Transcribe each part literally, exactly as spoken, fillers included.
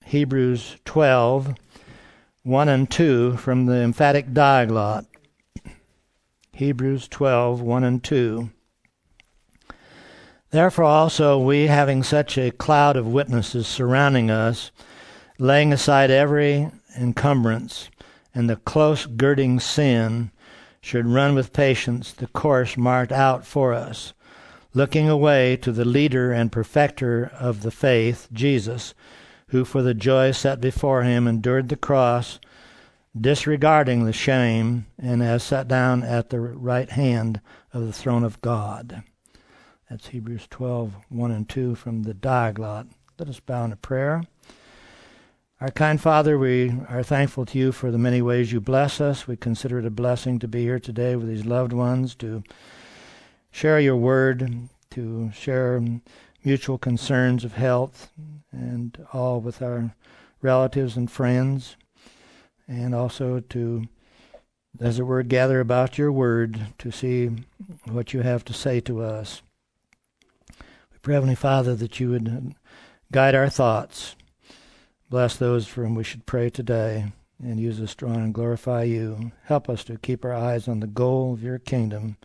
Hebrews twelve, one and two from the emphatic diaglott. Hebrews twelve, one and two. Therefore also we, having such a cloud of witnesses surrounding us, laying aside every encumbrance and the close girding sin, should run with patience the course marked out for us, looking away to the leader and perfecter of the faith, Jesus, who for the joy set before him endured the cross, disregarding the shame, and has sat down at the right hand of the throne of God. That's Hebrews twelve, one and two from the diaglott. Let us bow in a prayer. Our kind Father, we are thankful to you for the many ways you bless us. We consider it a blessing to be here today with these loved ones, to share your word, to share mutual concerns of health, and all with our relatives and friends, and also to, as it were, gather about your word to see what you have to say to us. We pray, Heavenly Father, that you would guide our thoughts. Bless those for whom we should pray today, and use us to honor and glorify you. Help us to keep our eyes on the goal of your kingdom,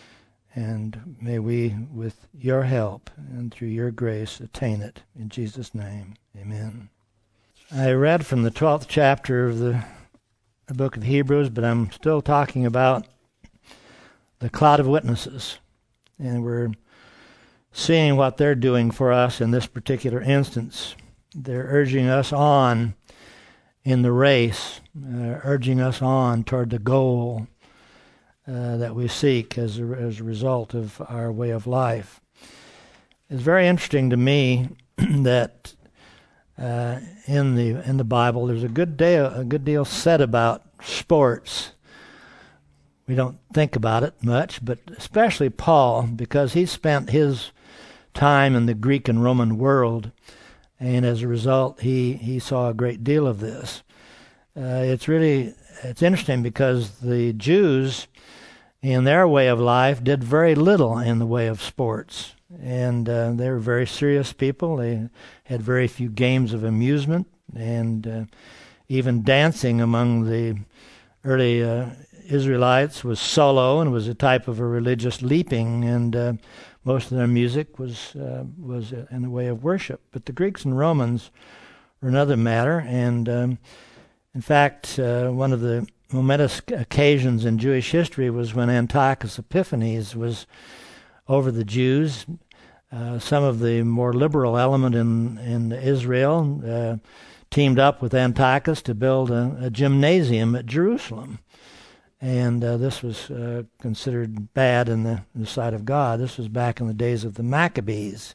and may we, with your help and through your grace, attain it. In Jesus' name, amen. I read from the twelfth chapter of the, the book of Hebrews, but I'm still talking about the cloud of witnesses, and we're seeing what they're doing for us in this particular instance. They're urging us on in the race, uh, urging us on toward the goal uh, that we seek as a, as a result of our way of life. It's very interesting to me that uh, in the in the Bible there's a good deal a good deal said about sports. We don't think about it much, but especially Paul, because he spent his time in the Greek and Roman world. And as a result, he, he saw a great deal of this. Uh, it's really, it's interesting because the Jews, in their way of life, did very little in the way of sports. And uh, they were very serious people. They had very few games of amusement. And uh, even dancing among the early uh, Israelites was solo and was a type of a religious leaping. And uh, most of their music was uh, was in the way of worship. But the Greeks and Romans were another matter. And um, in fact, uh, one of the momentous occasions in Jewish history was when Antiochus Epiphanes was over the Jews. Uh, some of the more liberal element in, in Israel uh, teamed up with Antiochus to build a, a gymnasium at Jerusalem. And uh, this was uh, considered bad in the, in the sight of God. This was back in the days of the Maccabees.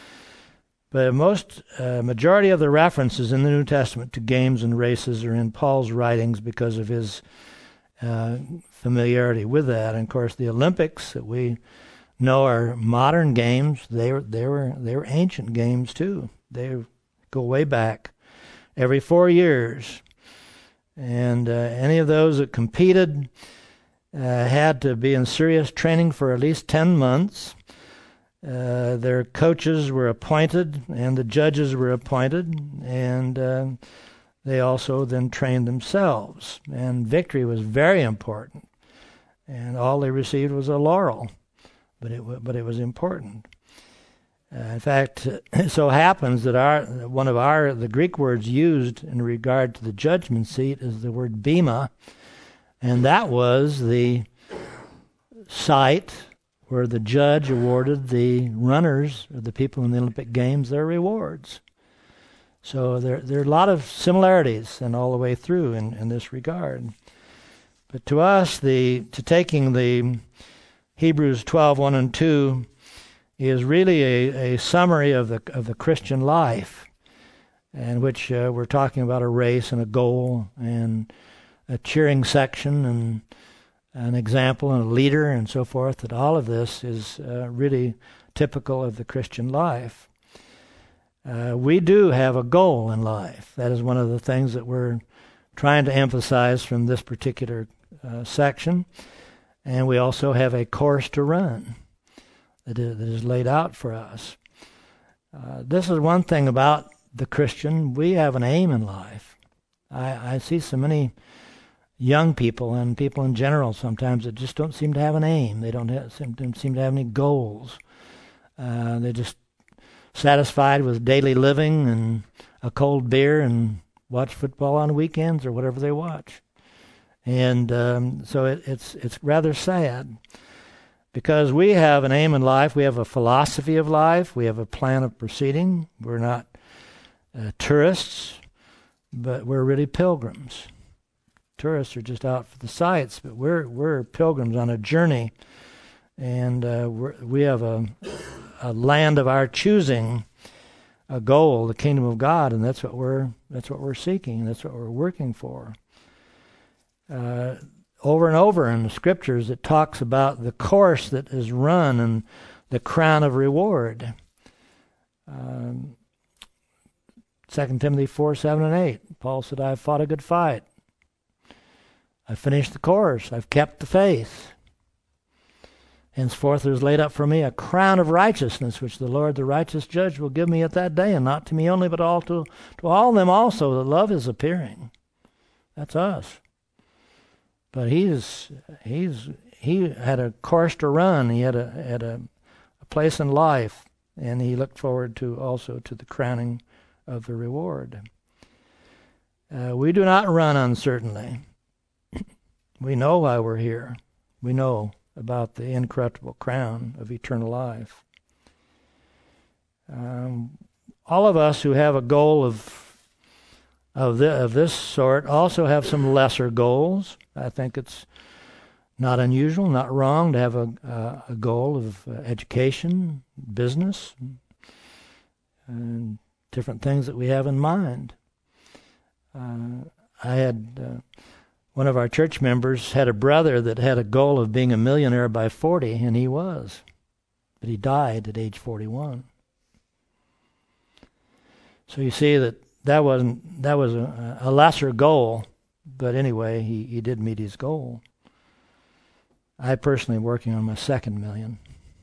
But most uh, majority of the references in the New Testament to games and races are in Paul's writings because of his uh, familiarity with that. And of course, the Olympics that we know are modern games. They were they were they were ancient games too. They go way back, every four years. And uh, any of those that competed uh, had to be in serious training for at least ten months. Uh, their coaches were appointed, and the judges were appointed, and uh, they also then trained themselves. And victory was very important, and all they received was a laurel, but it w- but it was important. Uh, in fact, it so happens that our one of our the Greek words used in regard to the judgment seat is the word bema, and that was the site where the judge awarded the runners, or the people in the Olympic Games, their rewards. So there there are a lot of similarities and all the way through in, in this regard. But to us, the to taking the Hebrews twelve, one and two is really a, a summary of the of the Christian life, in which uh, we're talking about a race and a goal and a cheering section and an example and a leader and so forth, that all of this is uh, really typical of the Christian life. Uh, we do have a goal in life. That is one of the things that we're trying to emphasize from this particular uh, section. And we also have a course to run that is, that is laid out for us. Uh, this is one thing about the Christian, we have an aim in life. I, I see so many young people and people in general sometimes that just don't seem to have an aim. They don't have, seem, don't seem to have any goals. Uh, they're just satisfied with daily living and a cold beer and watch football on weekends or whatever they watch. And um, so it, it's it's rather sad, because we have an aim in life. We have a philosophy of life. We have a plan of proceeding. We're not uh, tourists, but we're really pilgrims. Tourists are just out for the sights, but we're we're pilgrims on a journey, and uh, we're, we have a, a land of our choosing, a goal, the kingdom of God, and that's what we're that's what we're seeking. That's what we're working for. Uh, over and over in the scriptures, it talks about the course that is run and the crown of reward. Um, Second Timothy four, seven, and eight. Paul said, "I've fought a good fight. I've finished the course. I've kept the faith. Henceforth there is laid up for me a crown of righteousness, which the Lord, the righteous judge, will give me at that day, and not to me only, but all to, to all them also that love is appearing." That's us. But he's he's he had a course to run. He had a had a, a place in life, and he looked forward to also to the crowning of the reward. Uh, we do not run uncertainly. We know why we're here. We know about the incorruptible crown of eternal life. Um, all of us who have a goal of of, the, of this sort also have some lesser goals. I think it's not unusual, not wrong to have a, uh, a goal of uh, education, business, and different things that we have in mind. Uh, I had uh, one of our church members had a brother that had a goal of being a millionaire by forty, and he was. But he died at age forty-one. So you see that that wasn't that was a, a lesser goal, but anyway, he, he did meet his goal. I personally am working on my second million.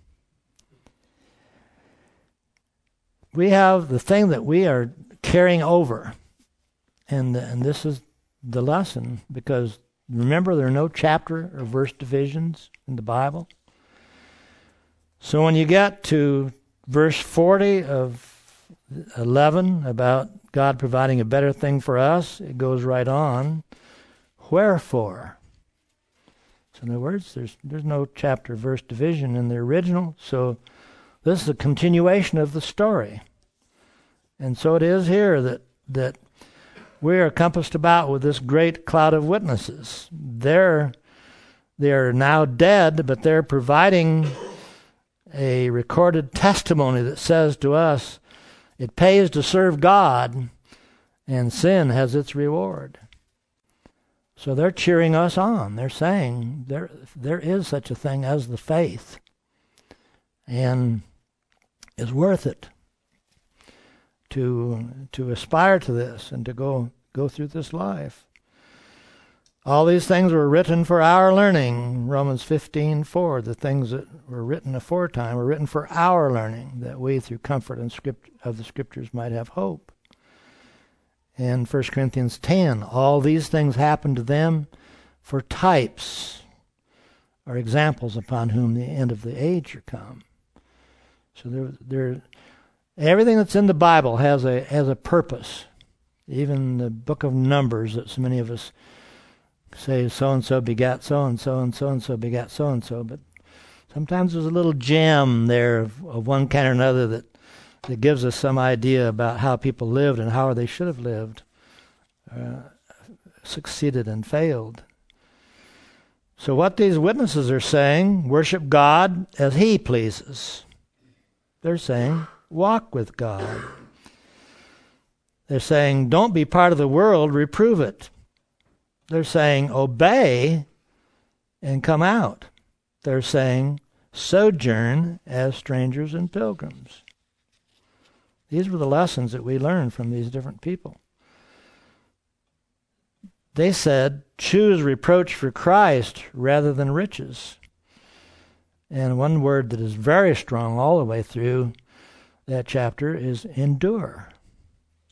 We have the thing that we are carrying over, and and this is the lesson, because remember, there are no chapter or verse divisions in the Bible. So when you get to verse forty of eleven about God providing a better thing for us, it goes right on. Wherefore? So in other words, there's there's no chapter verse division in the original, so this is a continuation of the story. And so it is here that that we are compassed about with this great cloud of witnesses. They're they're now dead, but they're providing a recorded testimony that says to us, it pays to serve God, and sin has its reward. So they're cheering us on. They're saying there there is such a thing as the faith, and it's worth it to to aspire to this and to go go through this life. All these things were written for our learning. Romans fifteen four, the things that were written aforetime were written for our learning, that we through comfort and script of the Scriptures might have hope. And First Corinthians ten, all these things happened to them for types or examples upon whom the end of the age are come. So there, there, everything that's in the Bible has a has a purpose. Even the book of Numbers that so many of us say so-and-so begat so-and-so and so-and-so begat so-and-so, but sometimes there's a little gem there of, of one kind or another that, that gives us some idea about how people lived and how they should have lived, uh, succeeded and failed. So what these witnesses are saying, worship God as He pleases. They're saying, walk with God. They're saying, don't be part of the world, reprove it. They're saying, obey and come out. They're saying, sojourn as strangers and pilgrims. These were the lessons that we learned from these different people. They said, choose reproach for Christ rather than riches. And one word that is very strong all the way through that chapter is endure.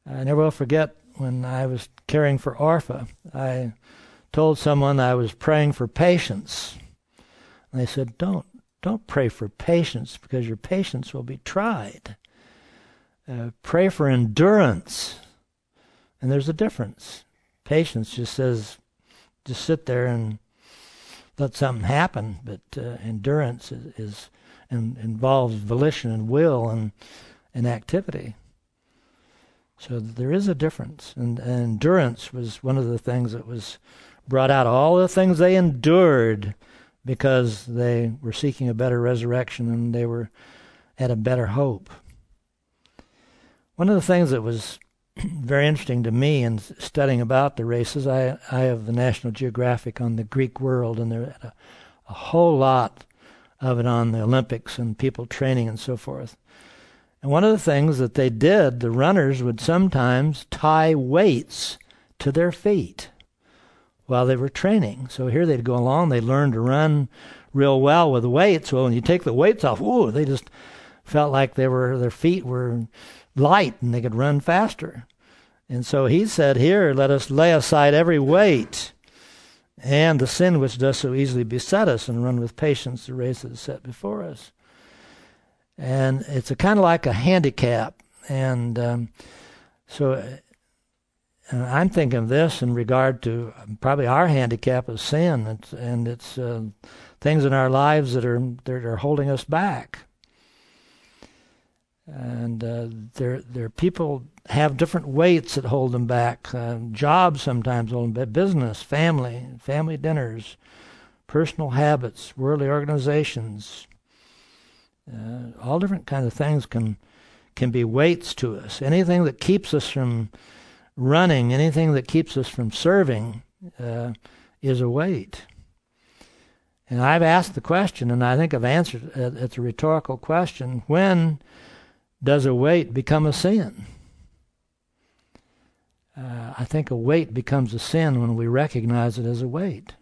I never will forget when I was caring for Orpha, I told someone I was praying for patience. And they said, don't, don't pray for patience because your patience will be tried. Uh, pray for endurance. And there's a difference. Patience just says, just sit there and let something happen. But uh, endurance is, is and involves volition and will and, and activity. So there is a difference. And, and endurance was one of the things that was brought out. All the things they endured because they were seeking a better resurrection and they were at a better hope. One of the things that was very interesting to me in studying about the races, I, I have the National Geographic on the Greek world, and there a, a whole lot of it on the Olympics and people training and so forth. And one of the things that they did, the runners would sometimes tie weights to their feet while they were training. So here they'd go along, they'd learn to run real well with weights. Well, when you take the weights off, ooh, they just felt like they were their feet were light and they could run faster. And so he said, here, let us lay aside every weight and the sin which does so easily beset us, and run with patience the race that is set before us. And it's a kind of like a handicap. And um, so uh, I'm thinking of this in regard to probably our handicap of sin. It's, and it's uh, things in our lives that are, that are holding us back. And uh, there, there people have different weights that hold them back. Uh, jobs sometimes hold them back. Business, family, family dinners, personal habits, worldly organizations. Uh, all different kinds of things can can be weights to us. Anything that keeps us from running, anything that keeps us from serving, uh, is a weight. And I've asked the question, and I think I've answered it. It's a rhetorical question. When does a weight become a sin? Uh, I think a weight becomes a sin when we recognize it as a weight.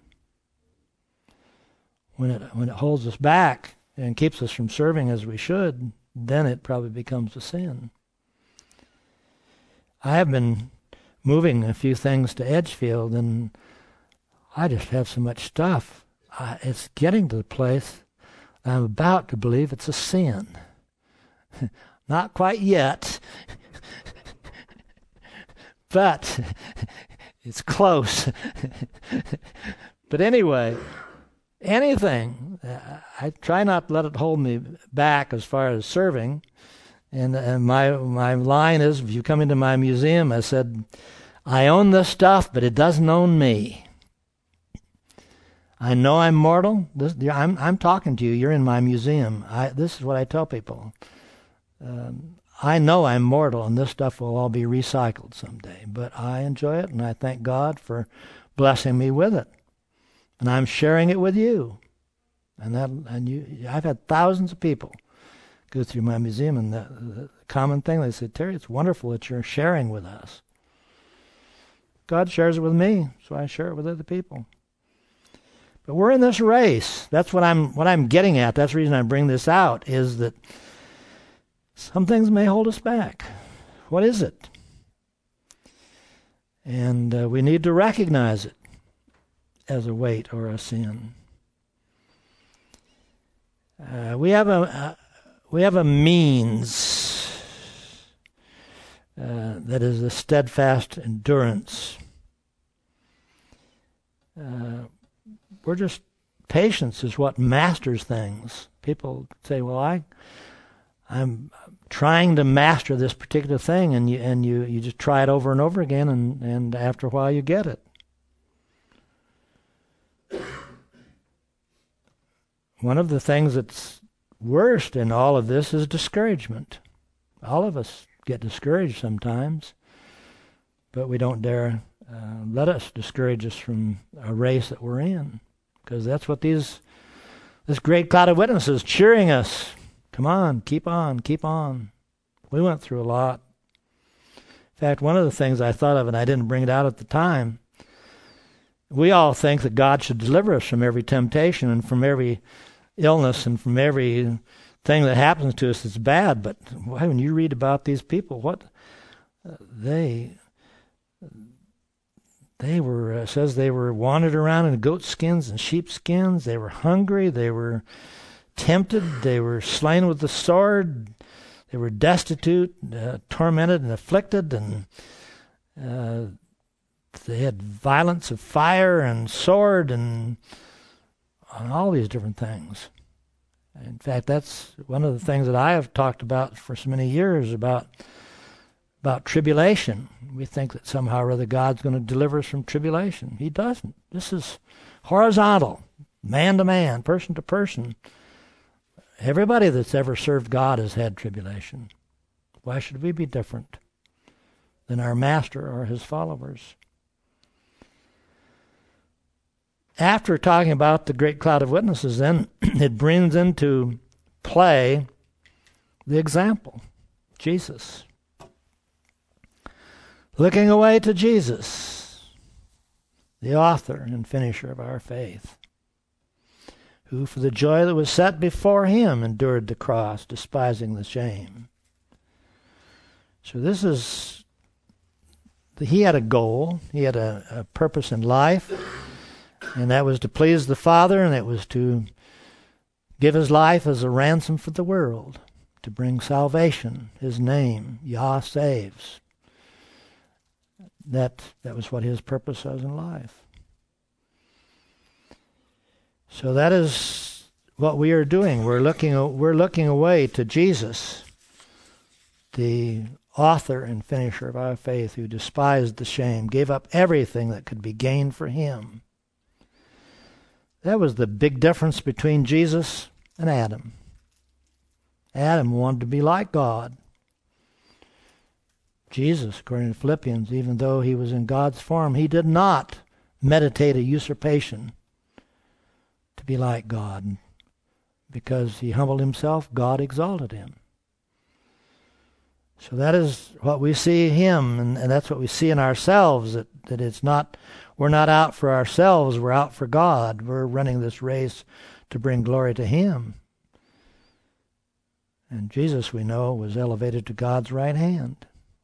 When it when it holds us back and keeps us from serving as we should, then it probably becomes a sin. I have been moving a few things to Edgefield, and I just have so much stuff. I, it's getting to the place I'm about to believe it's a sin. Not quite yet, but it's close. But anyway, anything, uh, I try not to let it hold me back as far as serving. And, and my my line is, if you come into my museum, I said, I own this stuff, but it doesn't own me. I know I'm mortal. This, I'm I'm talking to you. You're in my museum. I, this is what I tell people. Um, I know I'm mortal, and this stuff will all be recycled someday. But I enjoy it, and I thank God for blessing me with it. And I'm sharing it with you. And that, and you, I've had thousands of people go through my museum, and the, the common thing, they say, Terry, it's wonderful that you're sharing with us. God shares it with me, so I share it with other people. But we're in this race. That's what I'm what I'm getting at. That's the reason I bring this out, is that some things may hold us back. What is it? And uh, we need to recognize it as a weight or a sin. Uh, we have a uh, we have a means uh, that is a steadfast endurance. Uh, we're just patience is what masters things. People say, "Well, I." I'm trying to master this particular thing, and you and you, you just try it over and over again, and, and after a while you get it. One of the things that's worst in all of this is discouragement. All of us get discouraged sometimes, but we don't dare uh, let us discourage us from a race that we're in, because that's what these this great cloud of witnesses cheering us. Come on, keep on, keep on. We went through a lot. In fact, one of the things I thought of, and I didn't bring it out at the time, we all think that God should deliver us from every temptation and from every illness and from every thing that happens to us that's bad. But when you read about these people, what uh, they they were, uh, says they were wandered around in goat skins and sheep skins. They were hungry. They were tempted. They were slain with the sword. They were destitute, uh, tormented and afflicted, and uh, they had violence of fire and sword and, and all these different things. In fact, that's one of the things that I have talked about for so many years about about tribulation. We think that somehow or other God's going to deliver us from tribulation. He doesn't. This is horizontal, man to man, person to person. Everybody that's ever served God has had tribulation. Why should we be different than our Master or his followers? After talking about the great cloud of witnesses, then it brings into play the example, Jesus. Looking away to Jesus, the author and finisher of our faith, who for the joy that was set before him endured the cross, despising the shame. So this is, he had a goal, he had a, a purpose in life, and that was to please the Father, and it was to give his life as a ransom for the world, to bring salvation, his name, Yah saves. That that was what his purpose was in life. So that is what we are doing. We're looking we're looking away to Jesus, the author and finisher of our faith, who despised the shame, gave up everything that could be gained for him. That was the big difference between Jesus and Adam. Adam wanted to be like God. Jesus, according to Philippians, even though he was in God's form, he did not meditate a usurpation to be like God. Because he humbled himself, God exalted him. So that is what we see him, and, and that's what we see in ourselves, that, that it's not, we're not out for ourselves, we're out for God. We're running this race to bring glory to him. And Jesus, we know, was elevated to God's right hand.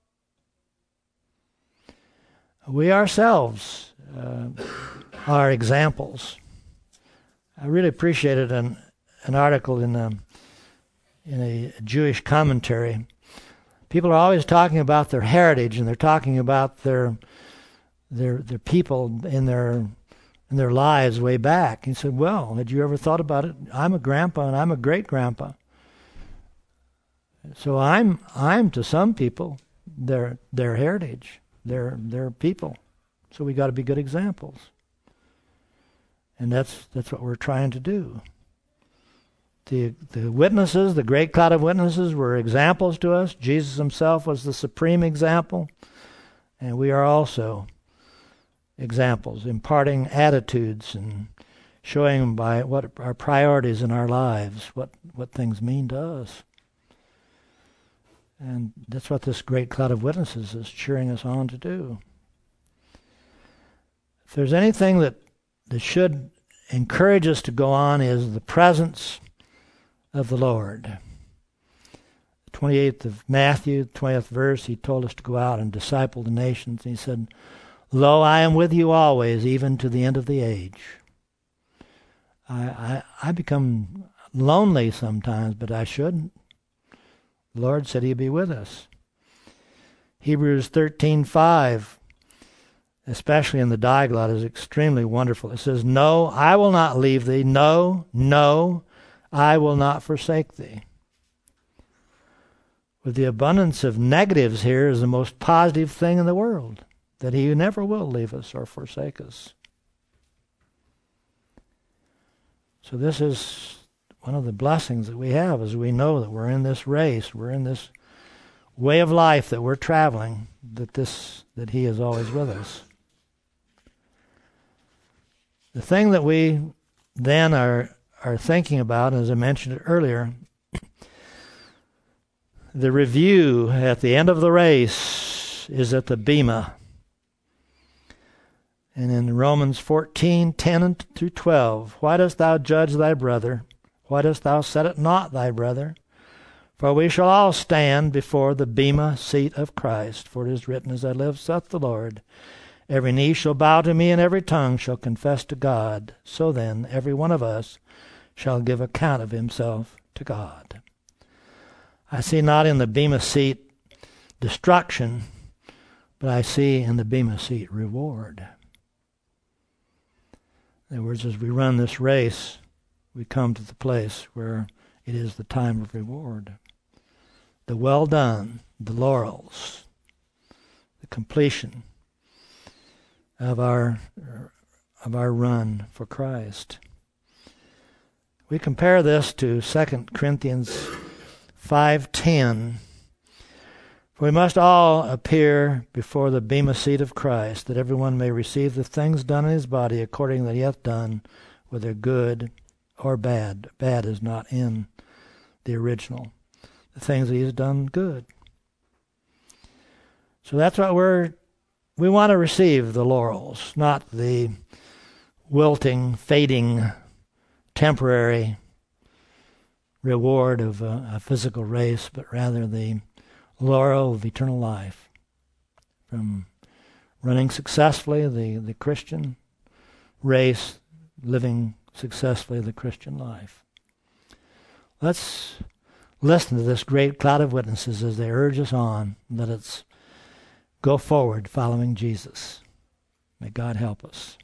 We ourselves uh, are examples. I really appreciated an an article in a, in a Jewish commentary. People are always talking about their heritage, and they're talking about their their their people in their in their lives way back. He said, "Well, had you ever thought about it? I'm a grandpa, and I'm a great grandpa. So I'm I'm to some people their their heritage." They're, they're people. So we got to be good examples. And that's that's what we're trying to do. The the witnesses, the great cloud of witnesses, were examples to us. Jesus himself was the supreme example. And we are also examples, imparting attitudes and showing them by what our priorities in our lives, what, what things mean to us. And that's what this great cloud of witnesses is cheering us on to do. If there's anything that, that should encourage us to go on, is the presence of the Lord. The twenty-eighth of Matthew, twentieth verse, he told us to go out and disciple the nations. And he said, "Lo, I am with you always, even to the end of the age." I, I, I become lonely sometimes, but I shouldn't. The Lord said he'd be with us. Hebrews thirteen five, especially in the Diaglott, is extremely wonderful. It says, "No, I will not leave thee. No, no, I will not forsake thee." With the abundance of negatives here is the most positive thing in the world, that he never will leave us or forsake us. So this is one of the blessings that we have, is we know that we're in this race, we're in this way of life that we're traveling, that this that he is always with us. The thing that we then are are thinking about, as I mentioned earlier, the review at the end of the race is at the Bema. And in Romans fourteen ten through twelve, "Why dost thou judge thy brother? Why dost thou set it not thy brother? For we shall all stand before the bema seat of Christ. For it is written, As I live, saith the Lord, every knee shall bow to me, and every tongue shall confess to God. So then, every one of us shall give account of himself to God. I see not in the bema seat destruction, but I see in the bema seat reward. In other words, as we run this race, we come to the place where it is the time of reward. The well done, the laurels, the completion of our of our run for Christ. We compare this to Second Corinthians five ten. For we must all appear before the bema seat of Christ, that everyone may receive the things done in his body according that he hath done, whether good or bad. Bad is not in the original. The things that he has done good. So that's what we're, we want to receive the laurels, not the wilting, fading, temporary reward of a, a physical race, but rather the laurel of eternal life. From running successfully the, the Christian race, living successfully the Christian life. Let's listen to this great cloud of witnesses as they urge us on. Let us go forward following Jesus. May God help us.